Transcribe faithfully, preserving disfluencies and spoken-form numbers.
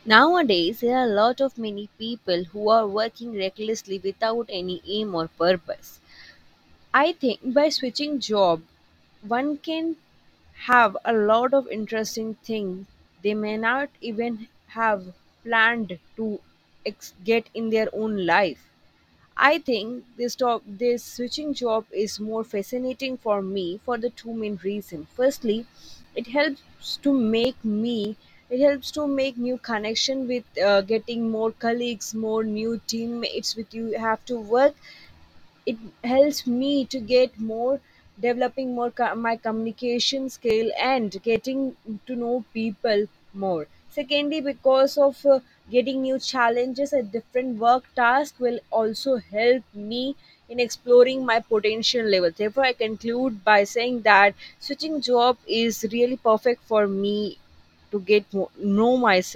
Nowadays, there are a lot of many people who are working recklessly without any aim or purpose. I think by switching job, one can have a lot of interesting things they may not even have planned to ex- get in their own life. I think this top this switching job is more fascinating for me for the two main reasons. Firstly, it helps to make me it helps to make new connection with uh, getting more colleagues, more new teammates with you have to work. It helps me to get more developing more co- my communication skill and getting to know people more. Secondly, because of uh, getting new challenges at different work tasks will also help me in exploring my potential level. Therefore, I conclude by saying that switching job is really perfect for me to get mo- know myself